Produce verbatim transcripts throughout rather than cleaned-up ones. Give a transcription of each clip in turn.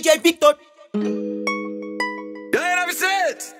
J Victor. E aí, novecentos?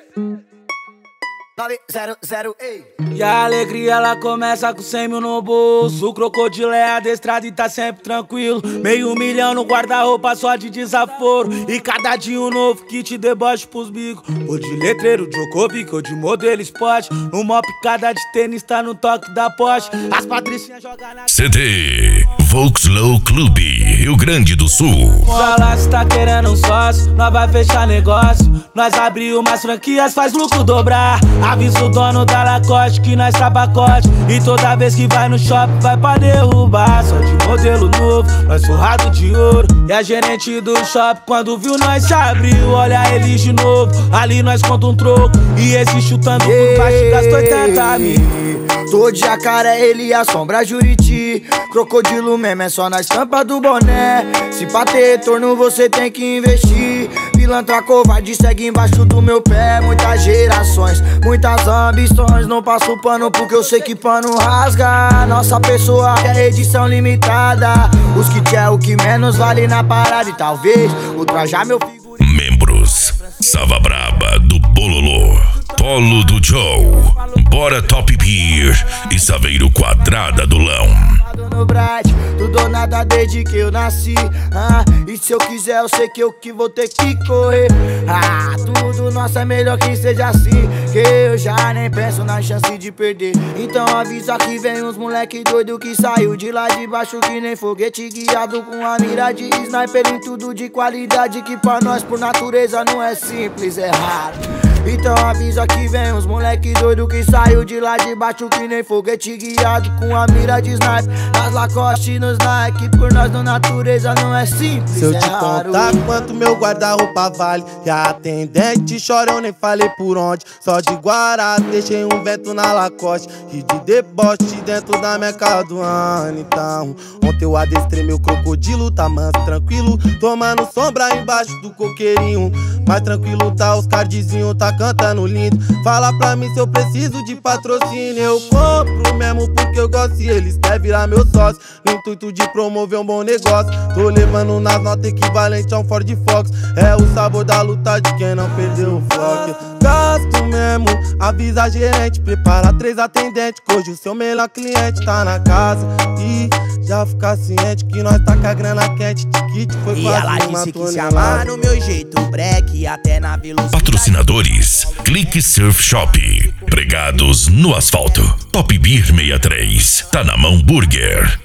nove zero zero, ei. E a alegria ela começa com cem mil no bolso. O crocodilo é adestrado e tá sempre tranquilo. Meio milhão no guarda-roupa só de desaforo. E cada dia um novo que te deboche pros bicos. Ou de letreiro, Djokovic, ou de modelo esporte. Uma picada de tênis tá no toque da Porsche. As patricinhas jogam na... C D Volkslow Clube, Rio Grande do Sul. Fala se tá querendo um sócio, nós vai fechar negócio. Nós abrir umas franquias, faz lucro dobrar. Avisa o dono da Lacoste que nós tá pacote. E toda vez que vai no shopping vai pra derrubar. Só de modelo novo, nós forrado de ouro. E a gerente do shopping quando viu nós se abriu. Olha eles de novo, ali nós conta um troco. E esse chutando por baixo gastou oitenta mil. Tô de jacaré, ele assombra Juriti. Crocodilo mesmo é só na estampa do boné. Se pra ter retorno você tem que investir. Pilantra covarde segue embaixo do meu pé. Muitas gerações, muitas ambições. Não passo pano porque eu sei que pano rasga. Nossa pessoa é edição limitada. Os kits é o que menos vale na parada. E talvez ultrajar meu figurino. Membros Sava Braba do Bololô, Polo do Joe, Bora Top Beer e Saveiro Quadrada do Lão. No Bright, tudo ou nada desde que eu nasci. Ah, e se eu quiser, eu sei que eu que vou ter que correr. Ah, tudo nosso é melhor que seja assim. Que eu já nem penso na chance de perder. Então avisa que vem uns moleque doido que saiu de lá de baixo que nem foguete, guiado com a mira de sniper em tudo de qualidade. Que pra nós por natureza não é simples, é raro. Então avisa que vem uns moleque doido que saiu de lá de baixo que nem foguete, guiado com a mira de sniper. Nas Lacoste e nos Nike, por nós na natureza não é simples, se eu é te raro. contar quanto meu guarda-roupa vale, e a atendente chora, eu nem falei por onde. Só de Guará, deixei um vento na Lacoste e de deboche dentro da minha casa do ano. Então, ontem eu adestrei meu crocodilo, tá manso, tranquilo, tomando sombra embaixo do coqueirinho. Mais tranquilo tá os cardzinhos, tá cantando lindo. Fala pra mim se eu preciso de patrocínio. Eu compro mesmo porque eu gosto e eles querem virar meu sócio, no intuito de promover um bom negócio. Tô levando nas notas equivalente a um Ford Fox. É o sabor da luta de quem não perdeu o foco. Gasto mesmo, avisa a gerente, prepara três atendentes, que hoje o seu melhor cliente tá na casa. E já fica ciente que nós tá com a grana quente. Tiquite foi E quase ela uma disse que se tonelada. amar no meu jeito break, até na velocidade. Patrocinadores Clique Surf Shop, pregados no asfalto. Top Beer sessenta e três, tá na mão Burger.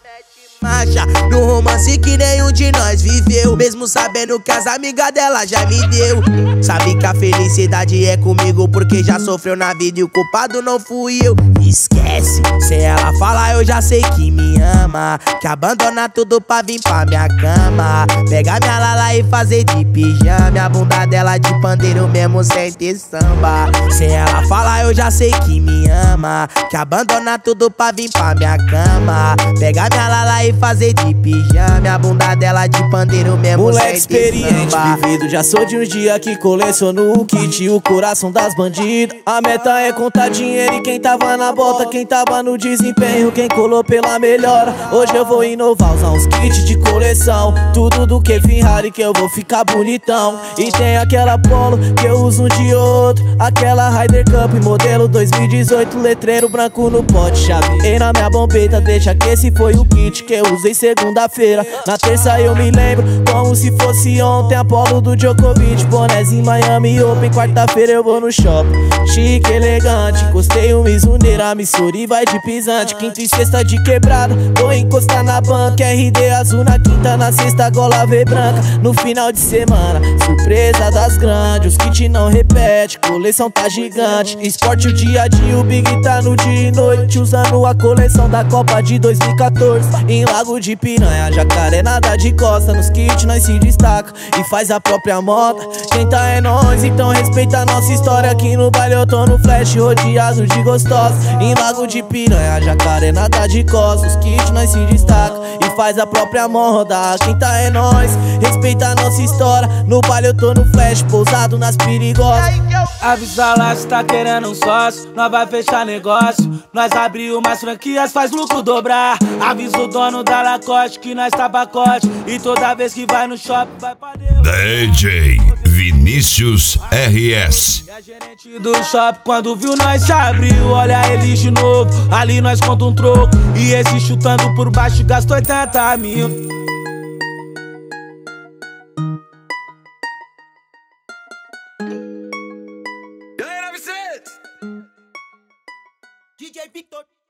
Marcha no romance que nenhum de nós viveu, mesmo sabendo que as amigas dela já me deu. Sabe que a felicidade é comigo porque já sofreu na vida e o culpado não fui eu. Esquece, sem ela falar eu já sei que me ama, que abandona tudo pra vir pra minha cama. Pegar minha lala e fazer de pijama, a bunda dela de pandeiro mesmo sem ter samba. Sem ela falar eu já sei que me ama, que abandona tudo pra vir pra minha cama. Pegar minha lala e fazer de pijama, a bunda dela de pandeiro mesmo. Moleque experiente, vivido, já sou de um dia que coleciono o kit, o coração das bandidas. A meta é contar dinheiro e quem tava na bota, quem tava no desempenho, quem colou pela melhora. Hoje eu vou inovar, usar uns kits de coleção, tudo do que Ferrari que eu vou ficar bonitão. E tem aquela Polo que eu uso um de outro, aquela Ryder Cup modelo dois mil e dezoito, letreiro branco no pote, chavei na minha bombeta, deixa que esse foi o kit que eu usei segunda-feira. Na terça eu me lembro como se fosse ontem, Apolo do Djokovic, bonézinho Miami Open. Quarta-feira eu vou no shopping, chique, elegante, encostei um Mizuneira, Missouri vai de pisante. Quinta e sexta de quebrada, vou encostar na banca, R D azul na quinta, na sexta gola V branca. No final de semana, surpresa das grandes, os kits não repete, coleção tá gigante. Esporte o dia a dia, o Big tá no dia e noite, usando a coleção da Copa de dois mil e quatorze. Em Lago de Piranha, jacaré nada de costa, nos kits nós se destaca e faz a própria moda. Quem tá é nós, então respeita a nossa história. Aqui no baile eu tô no flash, rodeado de gostosos. Em Lago de Piranha, jacaré nada de costa, os kits nós se destaca e faz a própria moda. Quem tá é nós, respeita a nossa história. No baile eu tô no flash, pousado nas perigosas. Avisa lá se tá querendo um sócio, nós vai fechar negócio. Nós abrir umas franquias, faz lucro dobrar. Avisa o dono mano da Lacoste que nós tá pacote. E toda vez que vai no shopping vai pra Deus. D J Vinícius R S. E a gerente do shopping quando viu nós se abriu. Olha ele de novo, ali nós conta um troco. E esse chutando por baixo gastou oitenta mil. E aí, nove seis? D J Victor.